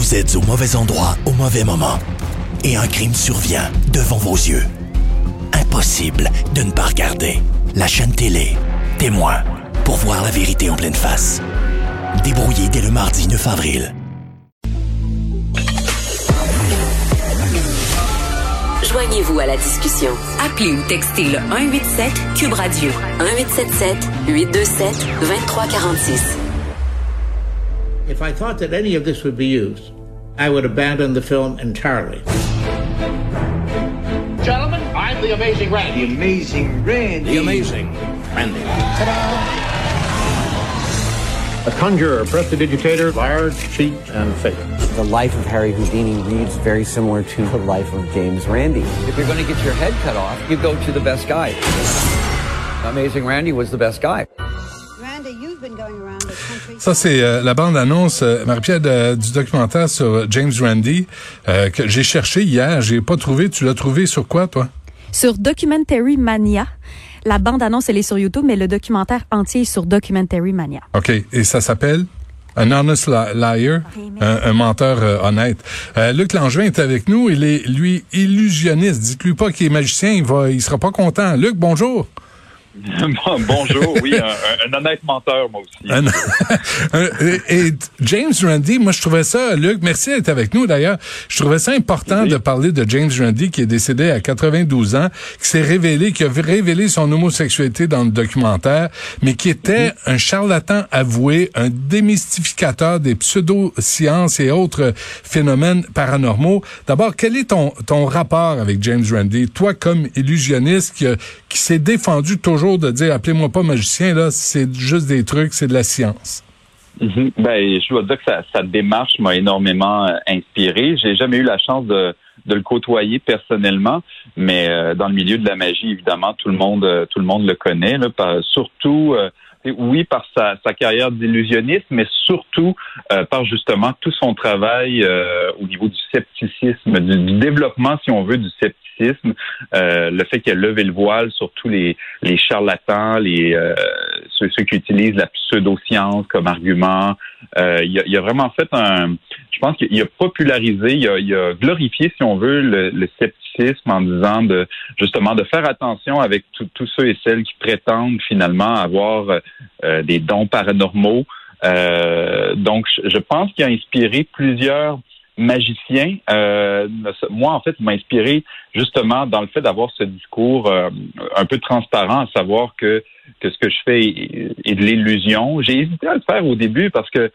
Vous êtes au mauvais endroit au mauvais moment. Et un crime survient devant vos yeux. Impossible de ne pas regarder. La chaîne télé, Témoin, pour voir la vérité en pleine face. Débrouillé dès le mardi 9 avril. Joignez-vous à la discussion. Appelez ou textez le 187 Cube Radio 1877 827 2346. If I thought that any of this would be used, I would abandon the film entirely. Gentlemen, I'm the Amazing Randy. The Amazing Randy. The Amazing Randy. Ta-da! A conjurer, prestidigitator, liar, cheat, and fake. The life of Harry Houdini reads very similar to the life of James Randi. If you're going to get your head cut off, you go to the best guy. Amazing Randy was the best guy. Randy, you've been going around the country. Ça, c'est la bande-annonce, Marie-Pierre, du documentaire sur James Randi que j'ai cherché hier. J'ai pas trouvé. Tu l'as trouvé sur quoi, toi? Sur Documentary Mania. La bande-annonce, elle est sur YouTube, mais le documentaire entier est sur Documentary Mania. OK. Et ça s'appelle Un Honest Liar, un menteur honnête. Luc Langevin est avec nous. Il est, lui, illusionniste. Dites-lui pas qu'il est magicien. Il sera pas content. Luc, bonjour. Bonjour, oui, un honnête menteur, moi aussi. Et James Randi, moi je trouvais ça, Luc, merci d'être avec nous d'ailleurs, je trouvais ça important de parler de James Randi qui est décédé à 92 ans, qui a révélé son homosexualité dans le documentaire, mais qui était un charlatan avoué, un démystificateur des pseudo-sciences et autres phénomènes paranormaux. D'abord, quel est ton rapport avec James Randi, toi comme illusionniste qui s'est défendu toujours de dire, appelez-moi pas magicien, là, c'est juste des trucs, c'est de la science. Ben, je dois dire que sa démarche m'a énormément inspiré. J'ai jamais eu la chance de le côtoyer personnellement, mais dans le milieu de la magie, évidemment, tout le monde le connaît, là, surtout oui, par sa carrière d'illusionniste, mais surtout par justement tout son travail au niveau du scepticisme, du développement, si on veut, du scepticisme, le fait qu'il a levé le voile sur tous les charlatans, ceux qui utilisent la pseudo-science comme argument. Il a vraiment fait je pense qu'il a popularisé, il a glorifié, si on veut, le scepticisme en disant de faire attention avec tous ceux et celles qui prétendent finalement avoir des dons paranormaux. Donc, je pense qu'il a inspiré plusieurs magicien. Moi, en fait, il m'a inspiré justement dans le fait d'avoir ce discours un peu transparent, à savoir que ce que je fais est de l'illusion. J'ai hésité à le faire au début parce que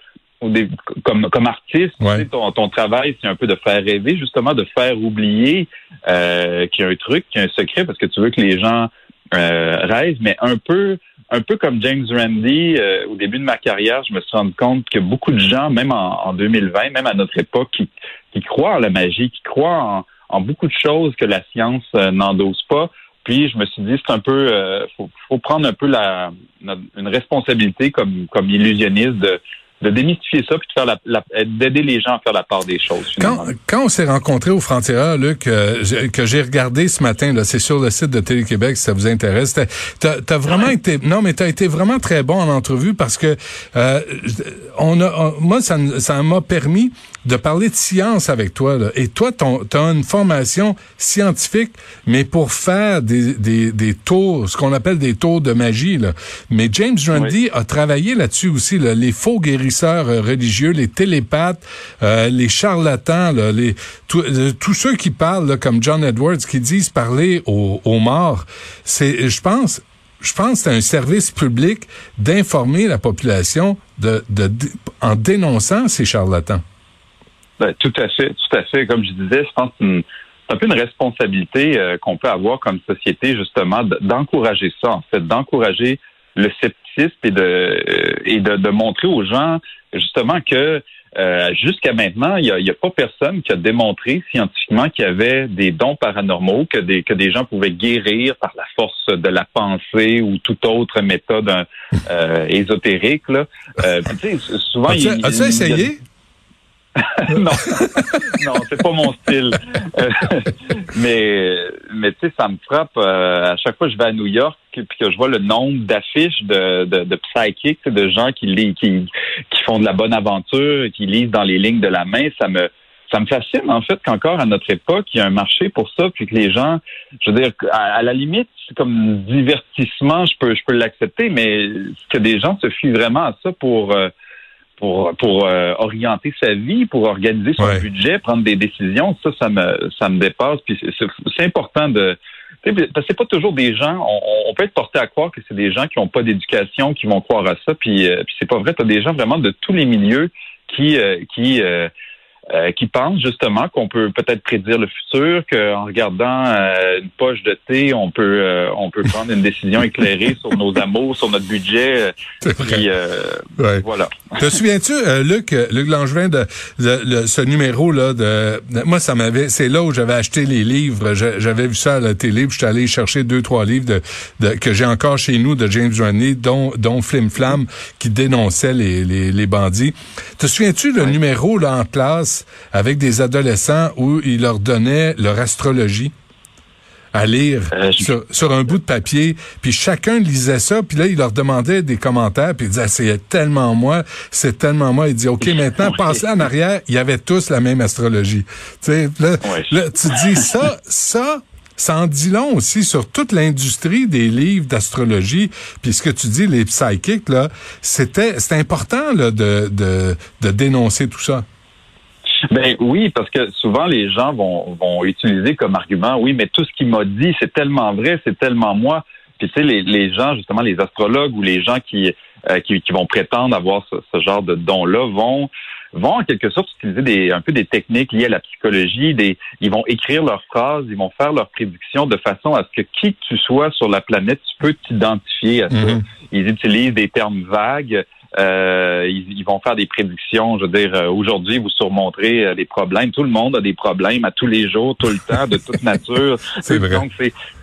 comme artiste, tu sais, ton travail, c'est un peu de faire rêver, justement, de faire oublier qu'il y a un truc, qu'il y a un secret, parce que tu veux que les gens rêvent, mais un peu comme James Randi, au début de ma carrière, je me suis rendu compte que beaucoup de gens, même en 2020, même à notre époque, qui croient en la magie, qui croient en beaucoup de choses que la science n'endosse pas. Puis je me suis dit, c'est un peu, faut prendre un peu une responsabilité comme illusionniste de démystifier ça puis de faire d'aider les gens à faire la part des choses. Quand on s'est rencontrés au Frontières, Luc, que j'ai regardé ce matin, là, c'est sur le site de Télé-Québec si ça vous intéresse. T'as vraiment t'as été vraiment très bon en entrevue parce que moi ça m'a permis de parler de science avec toi, là. Et toi, t'as une formation scientifique, mais pour faire des tours, ce qu'on appelle des tours de magie, là. Mais James Randi a travaillé là-dessus aussi, là, les faux guérisseurs religieux, les télépathes, les charlatans, là, tous ceux qui parlent, là, comme John Edwards, qui disent parler aux morts. Je pense que c'est un service public d'informer la population en dénonçant ces charlatans. Ben, tout à fait. Comme je disais, je pense que c'est un peu une responsabilité qu'on peut avoir comme société, justement, d'encourager ça, en fait, d'encourager le scepticisme et de montrer aux gens, justement, que jusqu'à maintenant, il y a pas personne qui a démontré scientifiquement qu'il y avait des dons paranormaux, que des gens pouvaient guérir par la force de la pensée ou toute autre méthode ésotérique, là. Tu sais, souvent, as-tu essayé? Non, c'est pas mon style. Mais tu sais, ça me frappe. À chaque fois que je vais à New York, puis que je vois le nombre d'affiches de psychics, de gens qui font de la bonne aventure, qui lisent dans les lignes de la main, ça me fascine, en fait, qu'encore à notre époque, il y a un marché pour ça, puis que les gens, je veux dire, à la limite, c'est comme divertissement, je peux l'accepter, mais que des gens se fient vraiment à ça pour orienter sa vie, pour organiser son budget, prendre des décisions, ça me dépasse, puis c'est important de... Parce que c'est pas toujours des gens, on peut être porté à croire que c'est des gens qui n'ont pas d'éducation, qui vont croire à ça, puis c'est pas vrai, t'as des gens vraiment de tous les milieux qui pensent justement qu'on peut peut-être prédire le futur, qu'en regardant une poche de thé, on peut prendre une décision éclairée sur nos amours, sur notre budget. Puis, voilà. Te souviens-tu, Luc Langevin, de ce numéro-là moi, c'est là où j'avais acheté les livres. J'avais vu ça à la télé, puis j'étais allé chercher 2-3 livres que j'ai encore chez nous de James Randi, dont Flim Flam, qui dénonçait les bandits. Te souviens-tu le numéro là en classe avec des adolescents où il leur donnait leur astrologie à lire sur un bout de papier, puis chacun lisait ça, puis là, il leur demandait des commentaires, puis il disait, c'est tellement moi. Il dit, OK, maintenant, passez en arrière, ils avaient tous la même astrologie. Tu sais, là, tu dis ça en dit long aussi sur toute l'industrie des livres d'astrologie. Puis ce que tu dis, les psychics, là, c'était important là, de dénoncer tout ça. Ben oui, parce que souvent les gens vont utiliser comme argument, oui, mais tout ce qu'il m'a dit, c'est tellement vrai, c'est tellement moi. Puis tu sais, les gens, justement, les astrologues ou les gens qui vont prétendre avoir ce genre de don-là vont en quelque sorte utiliser un peu des techniques liées à la psychologie. Ils vont écrire leurs phrases, ils vont faire leurs prédictions de façon à ce que qui que tu sois sur la planète, tu peux t'identifier à ça. Ils utilisent des termes vagues. Ils vont faire des prédictions. Je veux dire, aujourd'hui, vous surmonterez les problèmes. Tout le monde a des problèmes à tous les jours, tout le temps, de toute nature. C'est vrai. Donc,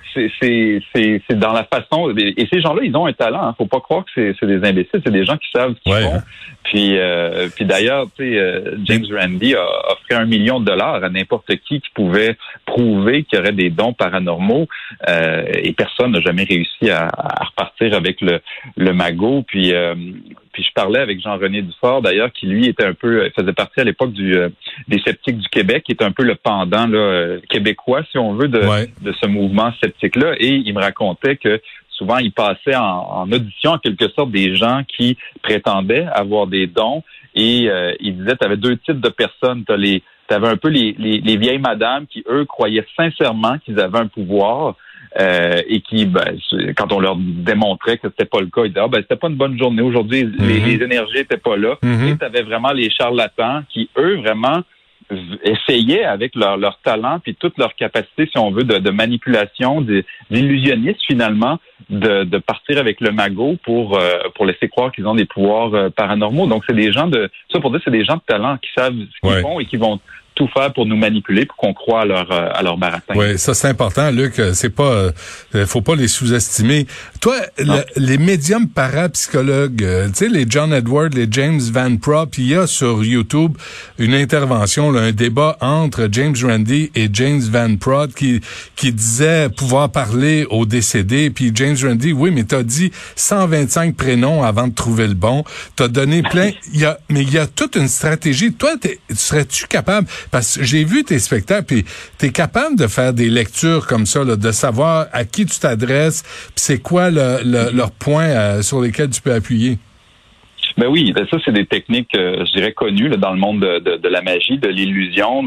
c'est dans la façon. Et ces gens-là, ils ont un talent. Hein. Faut pas croire que c'est des imbéciles. C'est des gens qui savent ce qu'ils font. Puis d'ailleurs, tu sais, James Randi a offert $1 million à n'importe qui pouvait prouver qu'il y aurait des dons paranormaux. Et personne n'a jamais réussi à repartir avec le magot. Puis je parlais avec Jean-René Dufort, d'ailleurs, qui lui était faisait partie à l'époque des sceptiques du Québec, qui est un peu le pendant là, québécois, si on veut, de ce mouvement sceptique-là. Et il me racontait que souvent, il passait en audition, en quelque sorte, des gens qui prétendaient avoir des dons. Et il disait, tu avais 2 types de personnes. T'avais un peu les vieilles madames qui, eux, croyaient sincèrement qu'ils avaient un pouvoir. Et qui, quand on leur démontrait que c'était pas le cas, ils disaient c'était pas une bonne journée aujourd'hui, les énergies étaient pas là. Et t'avais vraiment les charlatans qui, eux, vraiment essayaient avec leur talent puis toute leur capacité, si on veut, de manipulation, d'illusionniste finalement, de partir avec le magot pour laisser croire qu'ils ont des pouvoirs paranormaux. Donc c'est des gens c'est des gens de talent qui savent ce qu'ils font et qui vont tout faire pour nous manipuler, pour qu'on croie à leur baratin. Oui, ça c'est important, Luc. C'est pas, faut pas les sous-estimer. Toi, les médiums parapsychologues, tu sais, les John Edward, les James Van Praagh, puis il y a sur YouTube une intervention, là, un débat entre James Randi et James Van Praagh qui disait pouvoir parler aux décédés, puis James Randi, oui, mais t'as dit 125 prénoms avant de trouver le bon. T'as donné plein. Mais il y a toute une stratégie. Toi, serais-tu capable? Parce que j'ai vu tes spectacles, puis t'es capable de faire des lectures comme ça, là, de savoir à qui tu t'adresses, puis c'est quoi leurs points sur lesquels tu peux appuyer. Ben oui, ça c'est des techniques, je dirais connues là, dans le monde de la magie, de l'illusion.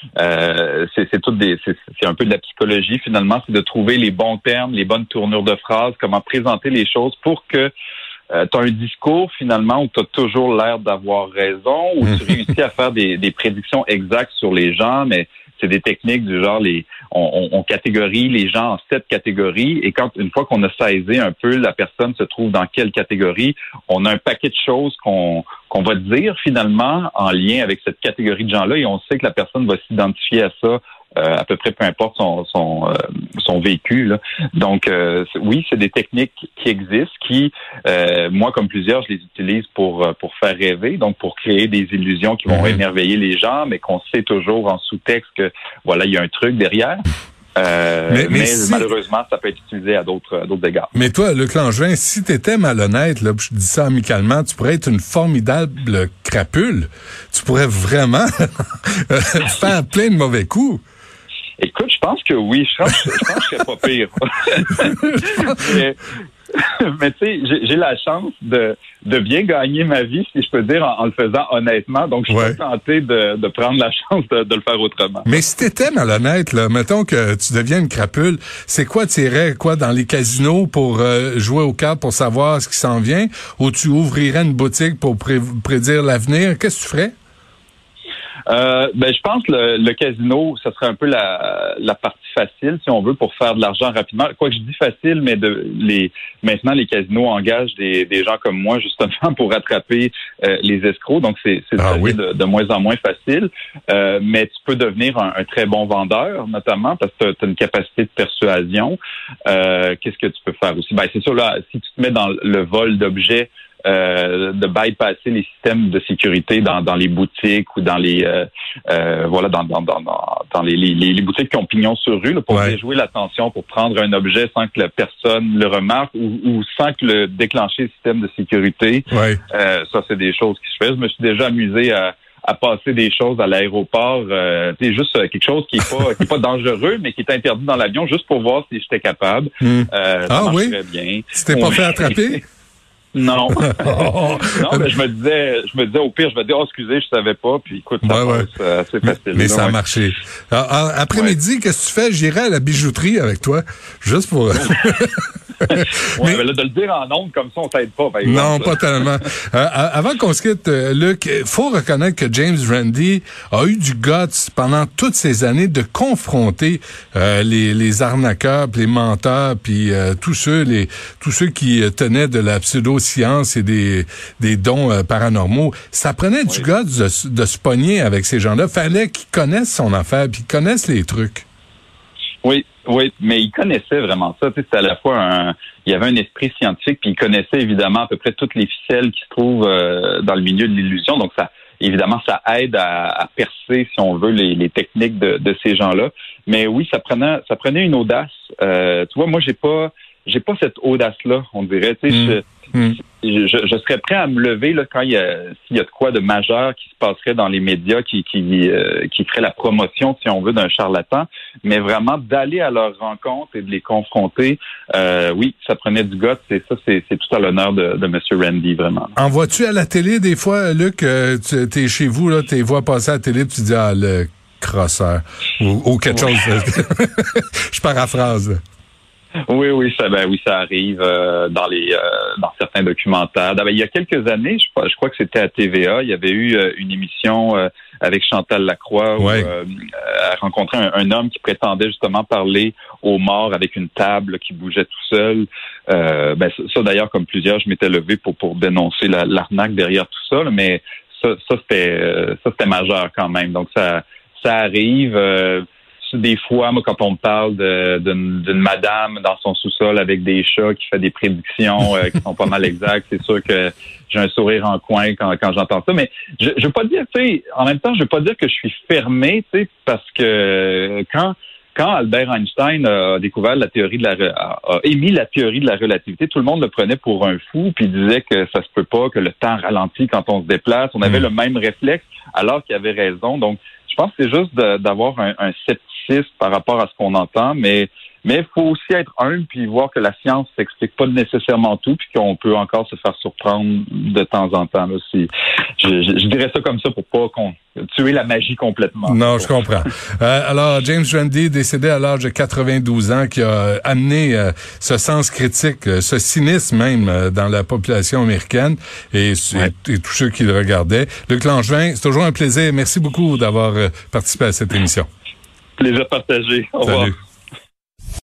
C'est un peu de la psychologie finalement, c'est de trouver les bons termes, les bonnes tournures de phrases, comment présenter les choses pour que tu as un discours finalement où tu as toujours l'air d'avoir raison, où tu réussis à faire des prédictions exactes sur les gens, mais c'est des techniques du genre on catégorie les gens en 7 catégories et une fois qu'on a saisi un peu la personne se trouve dans quelle catégorie, on a un paquet de choses qu'on va dire finalement en lien avec cette catégorie de gens-là et on sait que la personne va s'identifier à ça à peu près peu importe son vécu. Là. Donc, oui, c'est des techniques qui existent, qui, moi, comme plusieurs, je les utilise pour faire rêver, donc pour créer des illusions qui vont émerveiller les gens, mais qu'on sait toujours en sous-texte que, voilà, il y a un truc derrière. Mais malheureusement, ça peut être utilisé à d'autres égards. Mais toi, Luc Langevin, si t'étais malhonnête, là, je dis ça amicalement, tu pourrais être une formidable crapule. Tu pourrais vraiment faire plein de mauvais coups. Écoute, je pense que oui. Je pense que je serais pas pire. Mais tu sais, j'ai la chance de bien gagner ma vie, si je peux dire, en le faisant honnêtement. Donc, je suis pas tenté de prendre la chance de le faire autrement. Mais si t'étais malhonnête, là, mettons que tu deviens une crapule, c'est quoi, tu irais dans les casinos pour jouer aux cartes pour savoir ce qui s'en vient, ou tu ouvrirais une boutique pour prédire l'avenir? Qu'est-ce que tu ferais? Je pense que le casino, ça serait un peu la partie facile, si on veut, pour faire de l'argent rapidement. Quoi que je dis facile, mais maintenant, les casinos engagent des gens comme moi, justement, pour rattraper les escrocs. Donc, c'est de moins en moins facile. Mais tu peux devenir un très bon vendeur, notamment, parce que tu as une capacité de persuasion. Qu'est-ce que tu peux faire aussi? C'est sûr, là, si tu te mets dans le vol d'objets, de bypasser les systèmes de sécurité dans les boutiques ou dans les dans les boutiques qui ont pignon sur rue là, pour déjouer l'attention, pour prendre un objet sans que la personne le remarque ou sans que le déclencher le système de sécurité. Ça, c'est des choses qui se font. Je me suis déjà amusé à passer des choses à l'aéroport, c'est juste quelque chose qui est pas dangereux, mais qui est interdit dans l'avion, juste pour voir si j'étais capable. Ça marcherait bien. Tu t'es pas fait attraper? Non. Non, mais je me disais au pire, excusez, je savais pas, puis écoute, ça passe assez facile. Mais ça a marché. Après-midi, qu'est-ce que tu fais? J'irai à la bijouterie avec toi, juste pour... mais là, de le dire en ondes comme ça, on t'aide pas, par exemple. Non, pas tellement. Avant qu'on se quitte, Luc, faut reconnaître que James Randi a eu du guts pendant toutes ces années de confronter les arnaqueurs, puis les menteurs, puis tous ceux qui tenaient de la pseudo-science et des dons paranormaux. Ça prenait du guts de se pogner avec ces gens-là. Fallait qu'ils connaissent son affaire, puis qu'ils connaissent les trucs. Oui, mais il connaissait vraiment ça. Tu sais, c'était à la fois il y avait un esprit scientifique, puis il connaissait évidemment à peu près toutes les ficelles qui se trouvent dans le milieu de l'illusion. Donc ça aide à percer, si on veut, les techniques de ces gens-là. Mais oui, ça prenait une audace. Tu vois, moi j'ai pas cette audace-là, on dirait. Tu sais, je serais prêt à me lever là quand s'il y a de quoi de majeur qui se passerait dans les médias qui ferait la promotion, si on veut, d'un charlatan, mais vraiment d'aller à leur rencontre et de les confronter, oui, ça prenait du goût, c'est tout à l'honneur de M. Randi, vraiment. En vois-tu à la télé des fois, Luc, t'es chez vous, là, t'es vois passer à la télé, tu dis le crosseur ou quelque chose. Je paraphrase. Là. Oui, ça arrive dans certains documentaires. Il y a quelques années, je crois que c'était à TVA, il y avait eu une émission avec Chantal Lacroix où elle rencontrait un homme qui prétendait justement parler aux morts avec une table qui bougeait tout seul. Ça d'ailleurs, comme plusieurs, je m'étais levé pour dénoncer l'arnaque derrière tout ça, mais ça c'était majeur quand même. Donc ça arrive. Des fois, moi, quand on me parle d'une madame dans son sous-sol avec des chats qui fait des prédictions qui sont pas mal exactes, c'est sûr que j'ai un sourire en coin quand j'entends ça. Mais je veux pas dire, tu sais, en même temps, je veux pas dire que je suis fermé, tu sais, parce que quand Albert Einstein a découvert a émis la théorie de la relativité, tout le monde le prenait pour un fou, puis disait que ça se peut pas, que le temps ralentit quand on se déplace. On avait le même réflexe, alors qu'il avait raison. Donc, je pense que c'est juste d'avoir un scepticisme par rapport à ce qu'on entend, mais il faut aussi être humble puis voir que la science s'explique pas nécessairement tout puis qu'on peut encore se faire surprendre de temps en temps. Là, je dirais ça comme ça pour pas tuer la magie complètement. Non, je comprends. Alors, James Randi, décédé à l'âge de 92 ans, qui a amené ce sens critique, ce cynisme même dans la population américaine et tous ceux qui le regardaient. Luc Langevin, c'est toujours un plaisir. Merci beaucoup d'avoir participé à cette émission. Plaisir partagé. Au revoir. Salut.